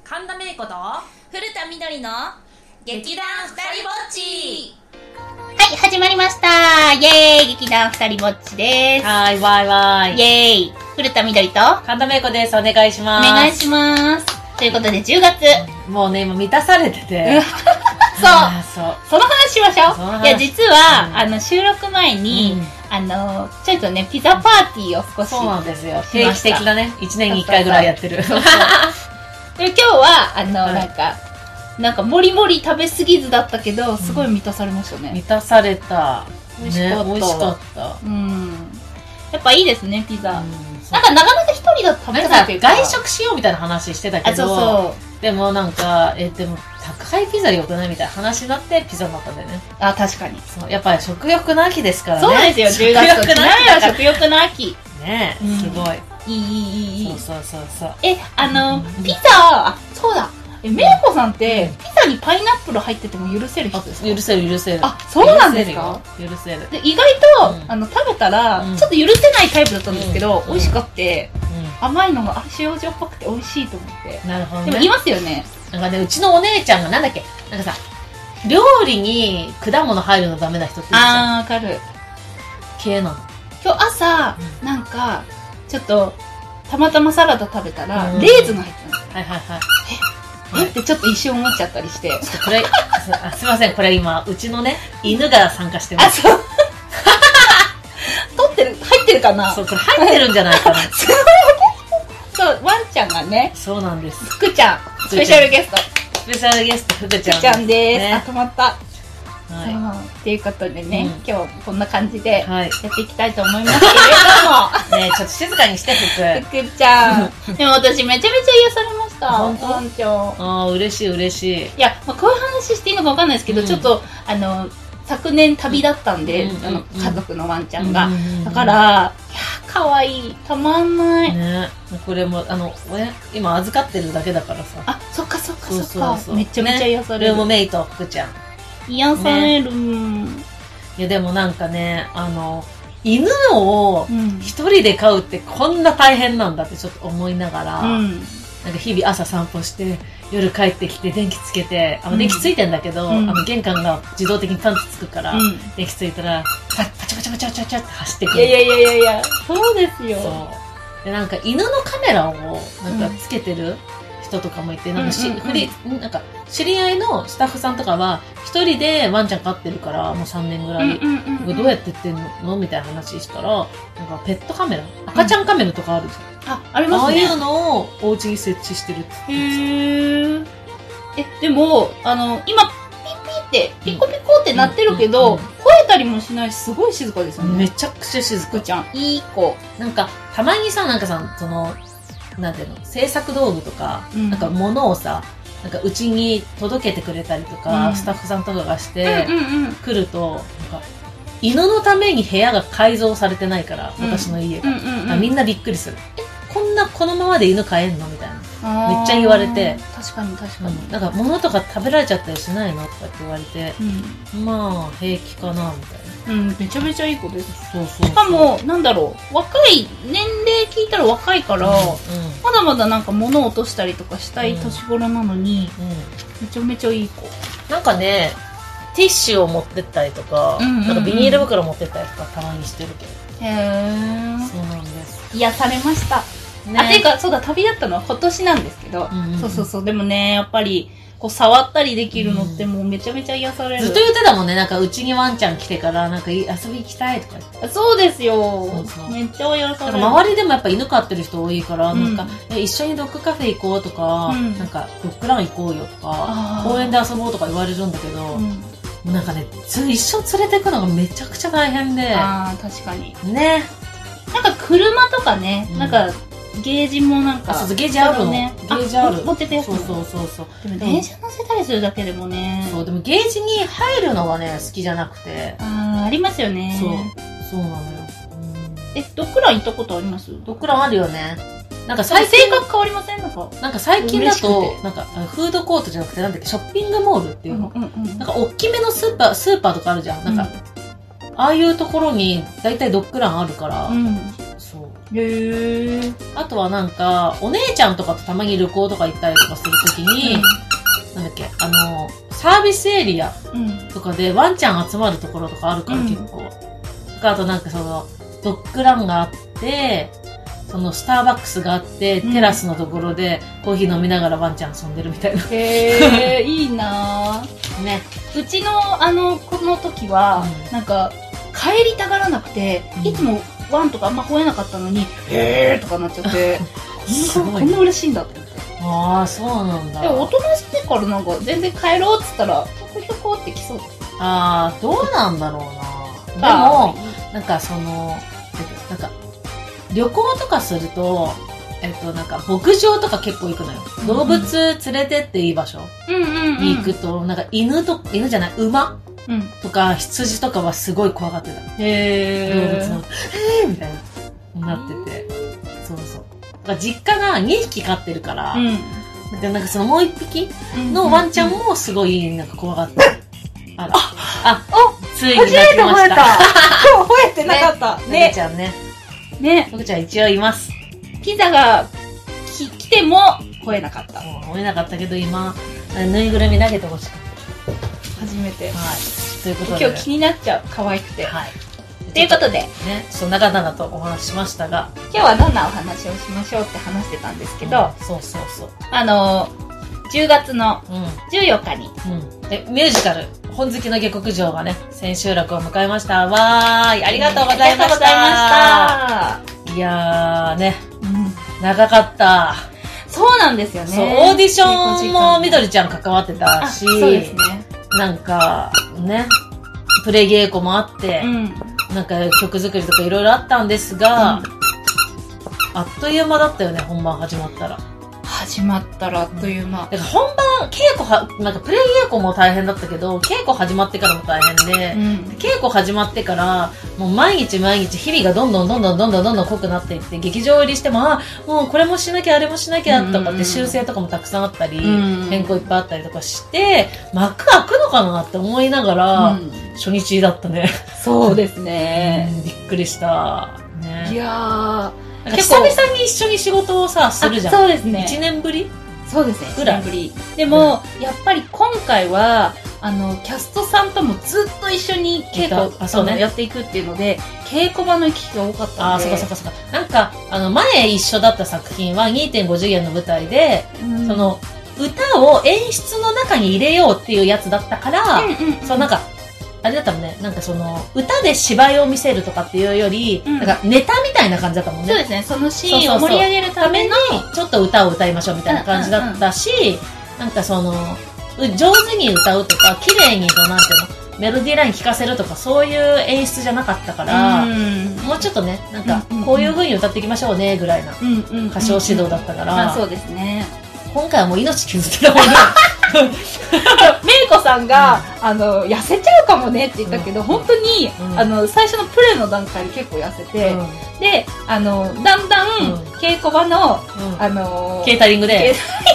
神田芽衣子と古田みどりの劇団ふたりぼっち。 はい、始まりました。イェーイ、劇団ふたりぼっちです。 はい、わいわい。 イェーイ、古田みどりと神田芽衣子です。お願いします。 お願いします。ということで10月。 もうね、今満たされてて。 そう。その話しましょう。いや、実は、収録前に、ちょっとね、ピザパーティーを少し。 そうなんですよ。定期的だね。1年に1回ぐらいやってる。 で、今日は、なんかもりもり食べすぎずだったけど、すごい満たされましたね。 満たされた。 美味しかった。 美味しかった。 やっぱいいですね、ピザ。なんかなかなか一人だと食べたいというか。 外食しようみたいな話してたけど、そうでもなんか、でも宅配ピザでよくないみたいな話になってピザになったんだよね。 あ、確かに。 そう、やっぱり食欲の秋ですからね。 そうですよ、10月と食欲の秋。 ねえ、すごい。 いい。 そう。 ピザ、そうだ。めいこさんって、ピザにパイナップル入ってても許せる人ですか？ 許せる。 あ、そうなんですか？ 許せる。 で、意外と、食べたら、ちょっと許せないタイプだったんですけど、美味しかって、甘いのが塩塩っぽくて美味しいと思って。 なるほどね。 でもいますよね。 なんかね、うちのお姉ちゃんがなんだっけ、なんかさ、料理に果物入るのダメな人って言うじゃん。 わかる。 系なの。 今日朝、なんか、ちょっと、たまたまサラダ食べたら、レーズンが入ってたんですよ。 はい。 ってちょっと一瞬思っちゃったりして。 これ、すいません、これ今、うちのね、犬が参加してます。 あ、そう。入ってるかな？ そう、これ入ってるんじゃないかな。 そう、ワンちゃんがね。 そうなんです。 福ちゃん、スペシャルゲスト。 スペシャルゲスト、福ちゃん。 福ちゃんです。あ、止まった。 はい。 っていうことでね、今日こんな感じでやっていきたいと思いますけれども。 ねえ、ちょっと静かにして、 福ちゃん。でも私めちゃめちゃ癒されました。 本当？ ワンちゃん。 ああ、嬉しい。 いや、こういう話していいのかわかんないですけど、ちょっと、昨年旅立ったんで、家族のワンちゃんが。だから、いや、かわいい。たまんない。 ね、これも、今預かってるだけだからさ。 あ、そっか。めちゃめちゃ癒される。 ルームメイト、福ちゃん。 癒される。 いや、でもなんかね、犬を一人で飼うってこんな大変なんだってちょっと思いながら、なんか日々朝散歩して、夜帰ってきて電気つけて、電気ついてんだけど、玄関が自動的にパンツつくから、電気ついたら、パチャって走ってくる。 いや、そうですよ。 そう。で、なんか犬のカメラをなんかつけてる人とかもいて、なんか知り合いのスタッフさんとかは、一人でワンちゃん飼ってるから、もう3年ぐらい。どうやってってんのみたいな話したら、なんかペットカメラ赤ちゃんカメラとかあるじゃん。 ありますね。 ああいうのをお家に設置してるって。 でも、今、ピコピコって鳴ってるけど、吠えたりもしないし、すごい静かですよね。 めちゃくちゃ静か。 ちゃん。いい子。 なんか、たまにさ、なんかさ、なんていうの、制作道具とか、なんか物をさ、なんかうちに届けてくれたりとか、スタッフさんとかがして、来ると、なんか、犬のために部屋が改造されてないから、私の家が。みんなびっくりする。このままで犬飼えんのみたいな。めっちゃ言われて。 確かに。 なんか物とか食べられちゃったりしないのとかって言われて、まあ、平気かな、みたいな。 めちゃめちゃいい子です。 そう。 しかも、なんだろう、若い、年齢聞いたら若いから、まだまだなんか物を落としたりとかしたい年頃なのに、めちゃめちゃいい子。 なんかね、ティッシュを持ってったりとか、なんかビニール袋持ってったりとかたまにしてるけど。 へー。 そうなんです。 癒されました。ていうか、そうだ、旅立ったのは今年なんですけど、そう。でもね、やっぱり、こう、触ったりできるのってもうめちゃめちゃ癒される。 ずっと言ってたもんね、なんかうちにワンちゃん来てから、なんか遊び行きたいとか言って。 そうですよ。めっちゃ癒される。 周りでもやっぱ犬飼ってる人多いから、なんか、一緒にドッグカフェ行こうとか、なんか、ドッグラン行こうよとか、公園で遊ぼうとか言われるんだけど、なんかね、一緒連れて行くのがめちゃくちゃ大変で。 確かに。 ね。 なんか車とかね、なんか、ゲージもなんか。 そう、ゲージあるの。ゲージある。 持ってたやつ。 そう。 でも電車乗せたりするだけでもね。 そう、でもゲージに入るのがね、好きじゃなくて。 ありますよね。 そうなのよ。 ドッグラン行ったことあります？ ドッグランあるよね。なんか性格変わりません？ なんか最近だと、なんかフードコートじゃなくて、なんだっけ、ショッピングモールっていうの。なんか大きめのスーパーとかあるじゃん。なんか、ああいうところに大体ドッグランあるから、そう。 へえ。 あとはなんか、お姉ちゃんとかとたまに旅行とか行ったりとかするときに、なんだっけ、サービスエリアとかでワンちゃん集まるところとかあるから、結構。あとなんかドッグランがあって、スターバックスがあって、テラスのところでコーヒー飲みながらワンちゃん遊んでるみたいな。 へー、いいなぁ。 ね。 うちのこの時は、なんか、帰りたがらなくて、いつもワンとかあんま吠えなかったのに、へーとかなっちゃって、こんな嬉しいんだって思って。 ああ、そうなんだ。 でも大人してからなんか全然帰ろうっつったら、ひょこひょこって来そう。 ああ、どうなんだろうな。でも、なんかなんか、旅行とかすると、なんか牧場とか結構行くのよ。動物連れてっていい場所に行くと、なんか犬じゃない、馬とか羊とかはすごい怖がってた。 へ動物の、みたいな、なってて。そうそう。だから実家が2匹飼ってるから、なんかもう1匹のワンちゃんもすごいなんか怖がってる。ついに泣きました。初めて吠えた。 今日吠えてなかった。 ね。ちゃんね。 ね。 僕ちゃん一応います。 ピザが来ても吠えなかった。 吠えなかったけど今、ぬいぐるみ投げてほしかった。 初めて。 はい。ということで。 今日気になっちゃう。可愛くて。 はい。 ということで。 ね、長々とお話ししましたが。 今日はどんなお話をしましょうって話してたんですけど。 そうそうそう。 10月の14日に。 ミュージカル、本好きの下克上がね、千秋楽を迎えました。わーい、ありがとうございました。ありがとうございました。いやーね、長かった。 そうなんですよね。 そう、オーディションもみどりちゃん関わってたし、 そうですね。 なんか、ね、プレ稽古もあって、なんか曲作りとかいろいろあったんですが、あっという間だったよね、本番始まったら。 始まったらあっという間。 だから本番、なんかプレイ稽古も大変だったけど、稽古始まってからも大変で、稽古始まってから、もう毎日毎日日々がどんどん濃くなっていって、劇場入りしても、もうこれもしなきゃあれもしなきゃとかって修正とかもたくさんあったり、変更いっぱいあったりとかして、幕開くのかなって思いながら、初日だったね。 そうですね。 びっくりした。ね、 いやー、久々に一緒に仕事をさ、するじゃん。 そうですね。 1年ぶりそうですね。 ぐらい。 1年ぶり。でも、やっぱり今回は、キャストさんともずっと一緒に稽古やっていくっていうので、稽古場の行き来が多かったんで。 そうか。なんか、前一緒だった作品は 2.5 次元の舞台で、歌を演出の中に入れようっていうやつだったから、なんか、あれだったもんね、なんか歌で芝居を見せるとかっていうより、なんかネタみたいな感じだったもんね。 そうですね、そのシーンを盛り上げるために、 ちょっと歌を歌いましょうみたいな感じだったし、なんか上手に歌うとか、綺麗になんていうの、メロディーライン聴かせるとか、そういう演出じゃなかったから、もうちょっとね、なんか、こういう風に歌っていきましょうね、ぐらいな歌唱指導だったから、 そうですね。 今回はもう命削ってたもんね。 メイコさんが、痩せちゃうかもねって言ったけど、本当に、最初のプレイの段階で結構痩せて、で、だんだん、稽古場の、 ケータリングで、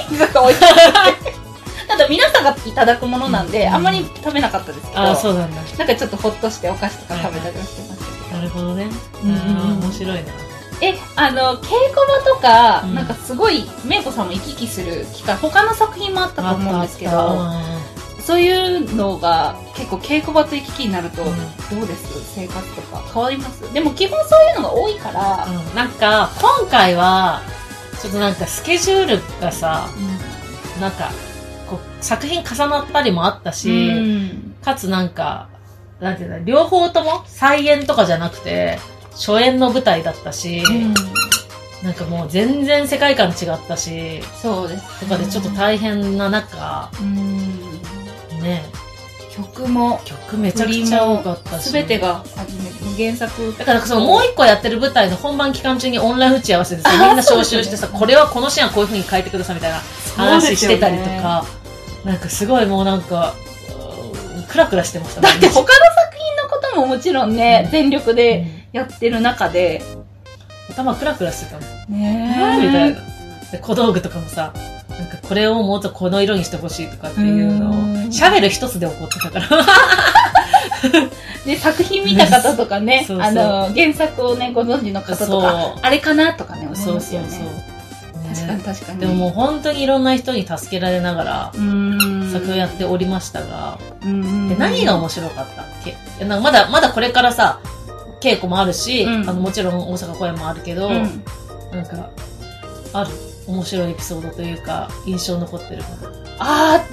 ただ皆さんがいただくものなんで、あんまり食べなかったですけど、 そうなんだ。 なんかちょっとほっとしてお菓子とか食べたりはしてましたけど。 なるほどね。面白いな。 稽古場とか、なんかすごい、メイコさんも行き来する機会、他の作品もあったと思うんですけど、そういうのが結構稽古場と行き来になると、どうです生活とか変わります？でも基本そういうのが多いから、 なんか、今回は、ちょっとなんかスケジュールがさ、なんか、作品重なったりもあったし、かつなんか、なんていうの、両方とも再演とかじゃなくて、初演の舞台だったし、なんかもう全然世界観違ったし、 そうです、 とかでちょっと大変な中、ね、曲めちゃくちゃ多かったし、 すべてが原作だからもう一個やってる舞台の本番期間中にオンライン打ち合わせでさ、みんな招集してさ、これはこのシーンはこういう風に変えてくださいみたいな話してたりとか、なんかすごいもうなんかクラクラしてましたね。 だって他の作品のことももちろんね、全力でやってる中で頭クラクラしてたもんねみたいな。で小道具とかもさ、なんかこれをもっとこの色にしてほしいとかっていうのをシャベル一つで怒ってたからで、作品見た方とかね、 そう原作をね、ご存知の方とか、あれかなとかね、思いますよね。確かに確かに。 でももう本当にいろんな人に助けられながら、作品をやっておりましたが、で何が面白かったっけ？なんかまだこれからさ、稽古もあるし、もちろん大阪公演もあるけど、なんか、ある面白いエピソードというか、印象残ってること。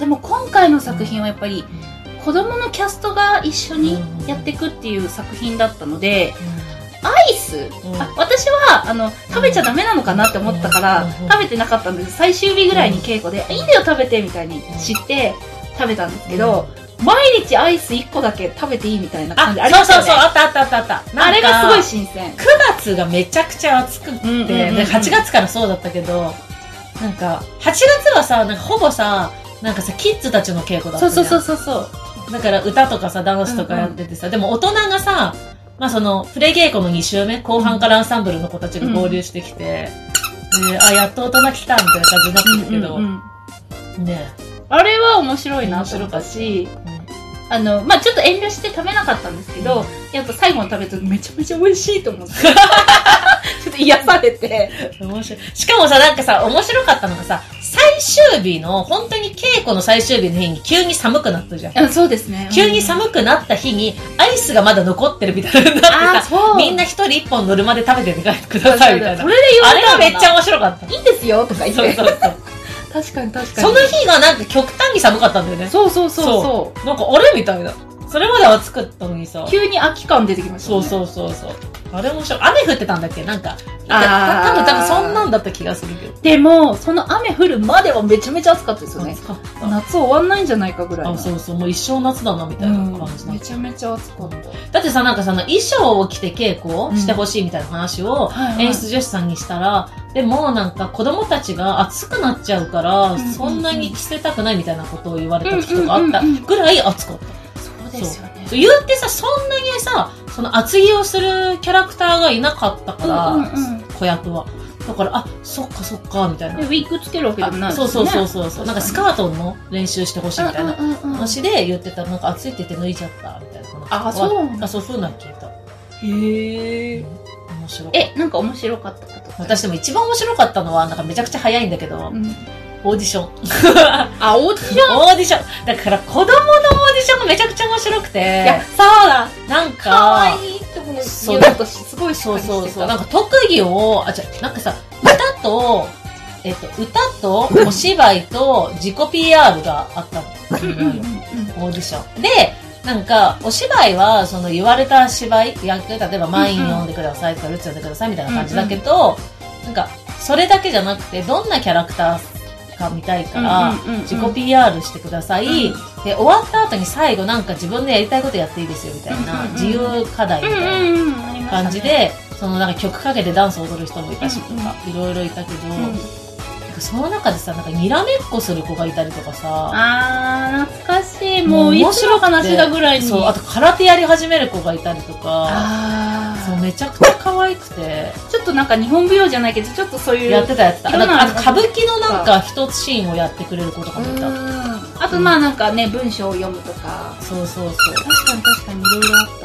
でも今回の作品はやっぱり、子供のキャストが一緒にやっていくっていう作品だったので、アイス、私は食べちゃダメなのかなって思ったから、食べてなかったんです。最終日ぐらいに稽古で、いいんだよ食べてみたいに知って食べたんですけど、毎日アイス1個だけ食べていいみたいな感じありましたよね。 あった。 あれがすごい新鮮。 9月がめちゃくちゃ暑くって、8月からそうだったけど、なんか、8月はさ、なんかほぼさ、なんかさ、キッズたちの稽古だったじゃん。 そう。 だから歌とかさ、ダンスとかやっててさ、でも大人がさ、まあその、プレ稽古の2週目、後半からアンサンブルの子たちが合流してきて、やっと大人来たみたいな感じになってたけど、ねあれは面白いなと思ったし、ちょっと遠慮して食べなかったんですけど、やっぱ最後に食べるとめちゃめちゃ美味しいと思って。ちょっと癒されて。 面白い。しかもさ、なんかさ、面白かったのがさ、最終日の、本当に稽古の最終日の日に急に寒くなったじゃん。 そうですね。 急に寒くなった日に、アイスがまだ残ってるみたいなのになってさ、みんな一人一本ノルマで食べて帰ってくださいみたいな。 それで言われたあれがめっちゃ面白かった。 いいんですよとか言って。 そう。 確かに。 その日がなんか極端に寒かったんだよね。 そう。 なんかあれみたいな。それまで暑かったのにさ。 急に秋感出てきましたね。 そう。あれ面白い。雨降ってたんだっけなんか。多分そんなんだった気がするけど。 でも、その雨降るまではめちゃめちゃ暑かったですよね。夏終わんないんじゃないかぐらい。 そう。もう一生夏だなみたいな感じめちゃめちゃ暑かった。 だってさ、なんかその衣装を着て稽古をしてほしいみたいな話を演出女子さんにしたら、でもなんか子供たちが暑くなっちゃうから、そんなに着せたくないみたいなことを言われた時とかあったぐらい暑かった。 そうですよね。 言ってさ、そんなにさ、その厚着をするキャラクターがいなかったから、子役は。だから、そっか、みたいな。 ウィッグつけるわけでもないですね。 そう。なんかスカートの練習してほしいみたいな話で言ってたら、なんか暑いって言って脱いじゃったみたいな話。そういうの聞いた。 へー。 面白かった。 なんか面白かったこと。 私でも一番面白かったのは、なんかめちゃくちゃ早いんだけど、オーディション。 オーディションだから子供のオーディションがめちゃくちゃ面白くて。 いや、そうだ。 なんか、 かわいいって思う。そうだとすごいそう。なんか特技を、なんかさ、歌とお芝居と自己 PR があったの。オーディション。で、なんか、お芝居は、その言われた芝居、例えばマイン読んでくださいとか、ルッツ読んでくださいみたいな感じだけど、なんか、それだけじゃなくて、どんなキャラクターか見たいから、自己 PR してください。で、終わった後に最後なんか自分でやりたいことやっていいですよみたいな、自由課題みたいな感じで、そのなんか曲かけてダンス踊る人もいたしとか、いろいろいたけど、その中でさ、なんかにらめっこする子がいたりとかさ、 懐かしい。もういつの話だぐらいに。 そう、あと空手やり始める子がいたりとか、そう、めちゃくちゃ可愛くて。 ちょっとなんか日本舞踊じゃないけど、ちょっとそういう。 やってた。あと歌舞伎のなんか一つシーンをやってくれる子とかもいた。 あとなんかね、文章を読むとか。 そう。 確かにいろいろあった。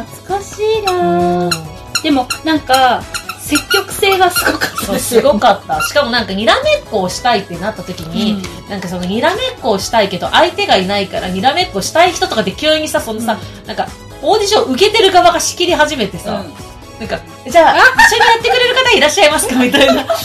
懐かしいなでもなんか、積極性がすごかったですよ。 すごかった。しかもなんかにらめっこをしたいってなった時に、なんかそのにらめっこをしたいけど相手がいないからにらめっこしたい人とかで急にさ、そのさ、なんかオーディション受けてる側が仕切り始めてさ、なんか、じゃあ、一緒にやってくれる方いらっしゃいますかみたいな。めちゃ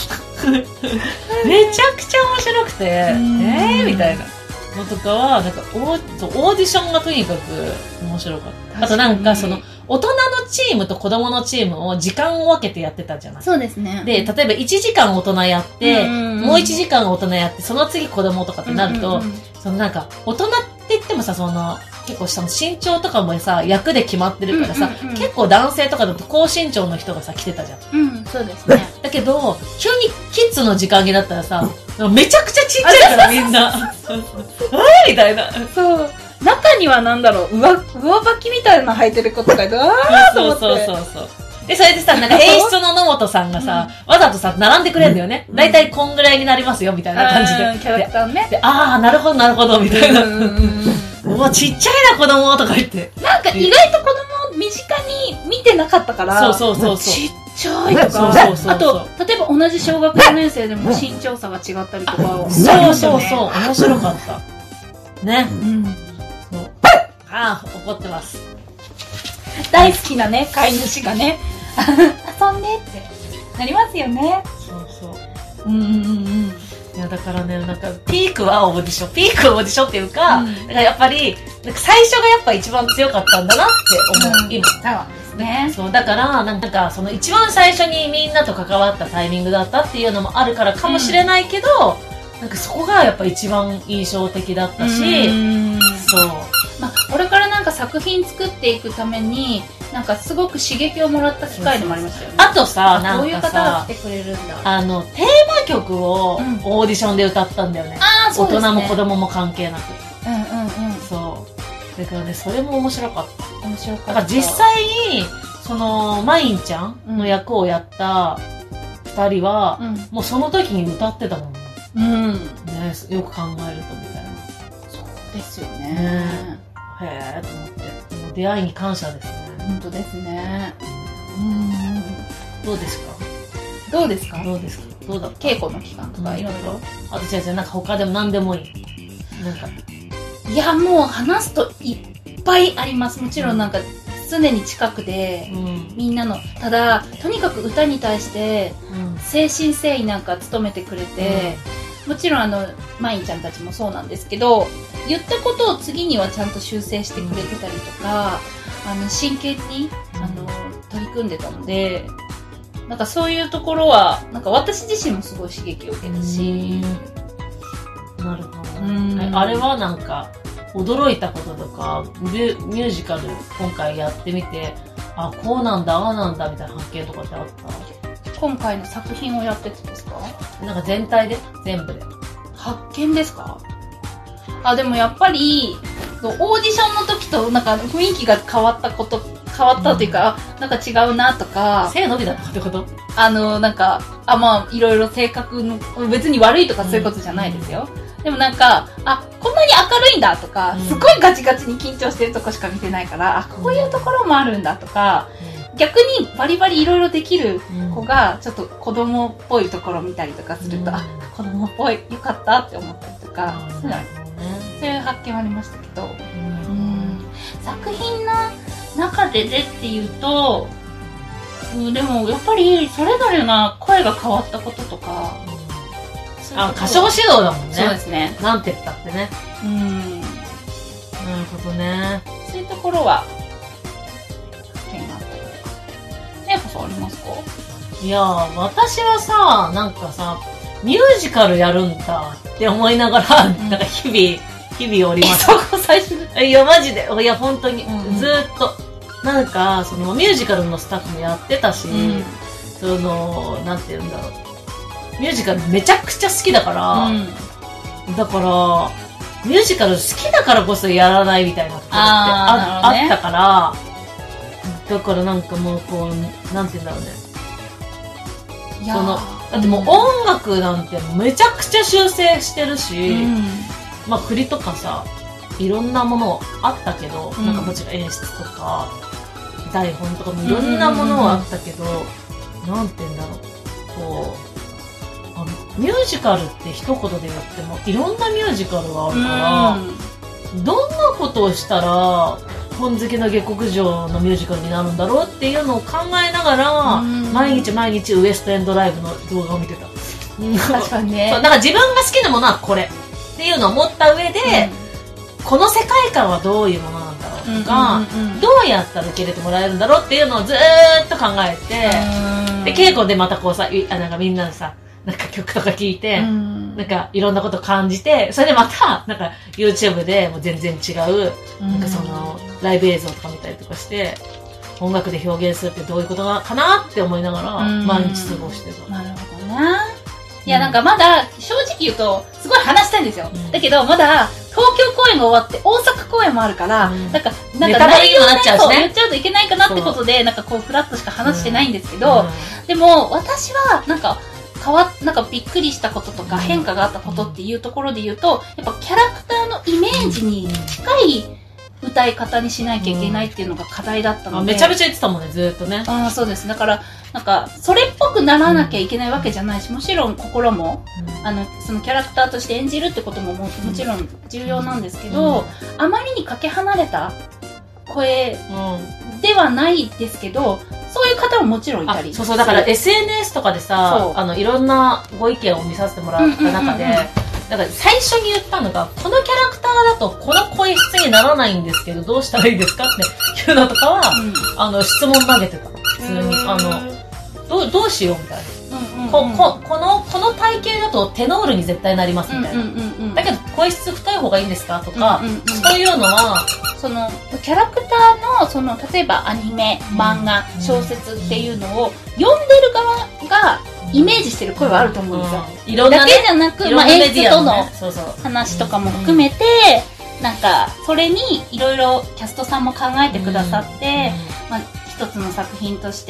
くちゃ面白くて、みたいなのとかは、なんかオーディションがとにかく面白かった。あとなんかその、大人のチームと子供のチームを時間を分けてやってたじゃない。 そうですね。 で、例えば1時間大人やって、もう1時間大人やって、その次子供とかってなると、そのなんか、大人って言ってもさ、その、結構その身長とかもさ、役で決まってるからさ、結構男性とかだと高身長の人がさ、来てたじゃん。 そうですね。 だけど、急にキッズの時間になったらさ、めちゃくちゃちっちゃいからみんな。みたいな。 そう。中にはなんだろう、上履きみたいな履いてる子とかいて、 そう。で、それでさ、なんか演出の野本さんがさ、わざとさ、並んでくれるんだよね。だいたいこんぐらいになりますよ、みたいな感じで。 キャラクターね。 で、なるほど、みたいな。うわ、ちっちゃいな、子供とか言って。 ななんか意外と子供身近に見てなかったから、 そう。 ちっちゃいとか、あと、例えば同じ小学4年生でも身長差が違ったりとか、 そう、面白かった。ね。怒ってます。 大好きなね、飼い主がね、遊んでってなりますよね。 そう。いや、だからね、なんか、ピークはオーディションっていうか、だからやっぱり、なんか最初がやっぱ一番強かったんだなって思う、今。 そうですね。 そう、だから、なんか、その一番最初にみんなと関わったタイミングだったっていうのもあるからかもしれないけど、なんかそこがやっぱ一番印象的だったし、そう。 まあ、これからなんか作品作っていくために、なんかすごく刺激をもらった機会でもありましたよね。 あとさ、なんかさ、 こういう方が来てくれるんだ。 テーマ曲をオーディションで歌ったんだよね。 そうですね。 大人も子供も関係なく。 そう。だからね、それも面白かった。 面白かった。 だから実際に、その、マインちゃんの役をやった二人は、もうその時に歌ってたもんね。ね、よく考えるとみたいな。 そうですよね。 へーと思って。もう出会いに感謝ですね。 本当ですね。 どうですか？ どうですか？ どうだった？ 稽古の期間とかいろいろ。 あとなんか他でも何でもいい。なんか。 いや、もう話すといっぱいあります。もちろんなんか常に近くで、みんなの、ただ、とにかく歌に対して、誠心誠意なんか努めてくれて、もちろんマインちゃんたちもそうなんですけど、言ったことを次にはちゃんと修正してくれてたりとか、真剣に、取り組んでたので、なんかそういうところは、なんか私自身もすごい刺激を受けたし。 なるほど。あれはなんか、驚いたこととか、ミュージカル今回やってみて、あ、こうなんだ、ああなんだ、みたいな発見とかってあった？ 今回の作品をやっててですか？ なんか全体で？全部で。 発見ですか？でもやっぱり、オーディションの時となんか雰囲気が変わったというか、なんか違うなとか。 背伸びだったってこと？ なんか、まあ、いろいろ性格の、別に悪いとかそういうことじゃないですよ。でもなんか、こんなに明るいんだとか、すごいガチガチに緊張してるとこしか見てないから、こういうところもあるんだとか、逆にバリバリいろいろできる子が、ちょっと子供っぽいところを見たりとかすると、子供っぽい、よかったって思ったりとか、そういう発見はありましたけど、作品の中でっていうと、でもやっぱりそれぞれな声が変わったこととか、 歌唱指導だもんね。 そうですね。 なんて言ったってね。なるほどね。 そういうところは、発見があったりとか。やっぱそうありますか？ いや私はさ、なんかさ、ミュージカルやるんだって思いながら、なんか日々おります。 そこ最初いや、マジで。いや、本当に。ずーっと。なんか、そのミュージカルのスタッフもやってたし、なんて言うんだろう。ミュージカルめちゃくちゃ好きだから、だから、ミュージカル好きだからこそやらないみたいなところってあったから、だからなんかもうこう、なんて言うんだろうね。だってもう音楽なんてめちゃくちゃ修正してるし、まあ振りとかさ、いろんなものあったけど、なんかもちろん演出とか、台本とかもいろんなものはあったけど、なんて言うんだろう。こう、ミュージカルって一言で言っても、いろんなミュージカルがあるから、どんなことをしたら、本好きの下克上のミュージカルになるんだろうっていうのを考えながら、毎日ウエストエンドライブの動画を見てた。 確かにね。 そう、だから自分が好きなものはこれっていうのを思った上で、この世界観はどういうものなんだろうとか、どうやったら受け入れてもらえるんだろうっていうのをずーっと考えて、で、稽古でまたこうさ、なんかみんなでさ、なんか曲とか聴いて、なんかいろんなこと感じて、それでまた、なんか YouTube でもう全然違う、なんかその、ライブ映像とか見たりとかして、音楽で表現するってどういうことかなって思いながら、毎日過ごしてた。 なるほどな。いや、なんかまだ、正直言うと、すごい話したいんですよ。だけど、まだ、東京公演が終わって、大阪公演もあるから、なんか内容を言っちゃうといけないかなってことで、なんかこう、フラットしか話してないんですけど、でも、私は、なんかびっくりしたこととか、変化があったことっていうところで言うと、やっぱキャラクターのイメージに近い歌い方にしなきゃいけないっていうのが課題だったので、 めちゃめちゃ言ってたもんね、ずーっとね。 そうです。だからなんかそれっぽくならなきゃいけないわけじゃないし、もちろん心も、そのキャラクターとして演じるってことも もちろん重要なんですけど、あまりにかけ離れた声ではないですけど、そういう方ももちろんいたり。 そうだから SNS とかでさ、いろんなご意見を見させてもらった中で、だから最初に言ったのが、このキャラクターだとこの声質にならないんですけど、どうしたらいいですかっていうのとかは、質問投げてた。普通に。どうしようみたいな。この体型だとテノールに絶対なりますみたいな。だけど声質太い方がいいんですかとか、そういうのは、 そのキャラクターの例えばアニメ、漫画、小説っていうのを読んでる側がイメージしてる声はあると思うんですよ。いろんな、だけじゃなく、演出との話とかも含めて、なんかそれにいろいろキャストさんも考えてくださって、一つの作品として、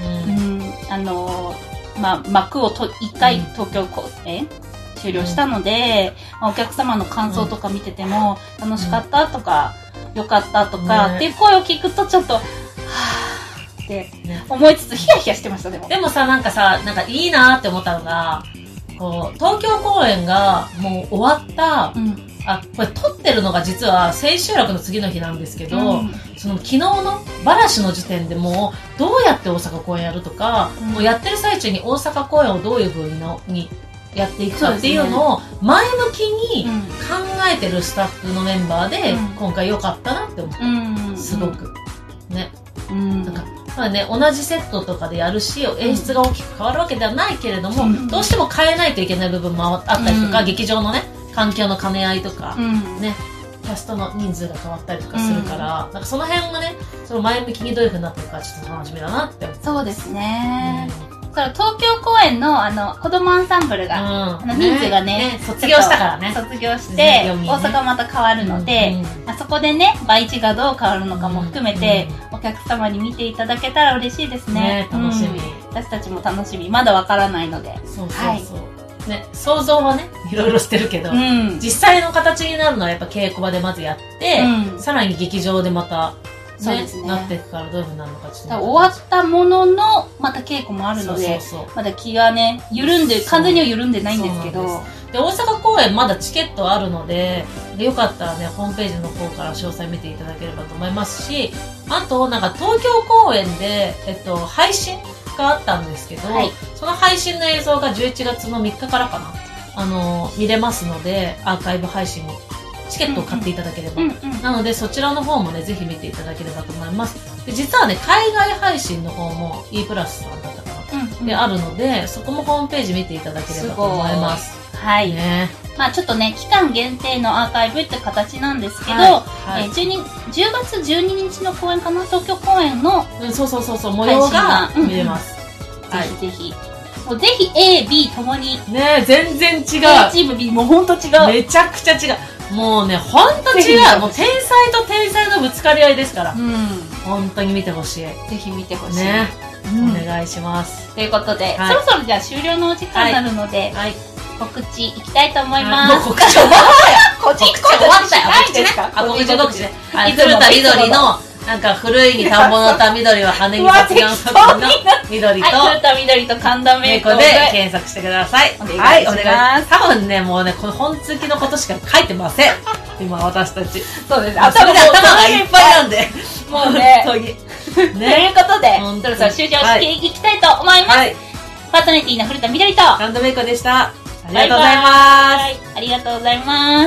幕を一回東京終了したので、お客様の感想とか見てても楽しかったとか、良かったとかっていう声を聞くとちょっとはぁって思いつつヒヤヒヤしてました。 でもさ、なんかいいなって思ったのが、こう東京公演がもう終わった、これ撮ってるのが実は千秋楽の次の日なんですけど、その昨日のバラシの時点でもうどうやって大阪公演やるとか、もうやってる最中に大阪公演をどういう風にやっていくかっていうのを前向きに考えてるスタッフのメンバーで、今回良かったなって思った。すごく。ね。なんかまあね、同じセットとかでやるし、演出が大きく変わるわけではないけれども、どうしても変えないといけない部分もあったりとか、劇場のね、環境の兼ね合いとか、ね、キャストの人数が変わったりとかするから、なんかその辺がね、その前向きにどういう風になってるかちょっと楽しみだなって思って。 そうですね。東京公演の子供アンサンブルが、人数がね、 卒業したからね。 卒業して、大阪また変わるので、そこでね、倍地がどう変わるのかも含めて、お客様に見ていただけたら嬉しいですね。 楽しみ。 私たちも楽しみ。まだわからないので。 そう。ね、想像はね、いろいろしてるけど、実際の形になるのはやっぱ稽古場でまずやって、さらに劇場でまた、なっていくからどういう風になるのかちょっと終わったもののまた稽古もあるので、まだ気がね完全には緩んでないんですけど、 で大阪公演まだチケットあるのでよかったらねホームページの方から詳細見ていただければと思いますし、あとなんか東京公演で配信があったんですけど、その配信の映像が11月の3日からかな見れますので、アーカイブ配信チケットを買っていただければ、なのでそちらの方もねぜひ見ていただければと思います。で実はね海外配信の方も E プラスさんだったかな、であるのでそこもホームページ見ていただければと思います。 はいね、まあちょっとね期間限定のアーカイブって形なんですけど、10月12日の公演かな、東京公演のそう模様が見れます。 ぜひもうぜひ A、B ともにね、全然違う。 A チーム B もうほんと違う。 めちゃくちゃ違う。もうねほんと違う。もう天才と天才のぶつかり合いですから、本当に見てほしい。ぜひ見てほしいね、お願いします。 ということで、そろそろじゃあ終了のお時間になるので、告知いきたいと思います。 もう告知終わったよ。 告知終わったよ。 告知ね。鶴田緑のなんか古いに田んぼの田緑は羽に発願作品の緑と鶴田緑と神田芽衣子で検索してください。 お願いします。 多分ねもうねこの本好きのことしか書いてません。今私たち。 そうです。 頭がいっぱいなんで。 もうね。 ということで、そろそろ終了していきたいと思います。パーソナリティの古田緑と神田芽衣子でした。ありがとうございます。 ありがとうございます。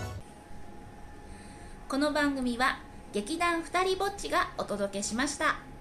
この番組は劇団ふたりぼっちがお届けしました。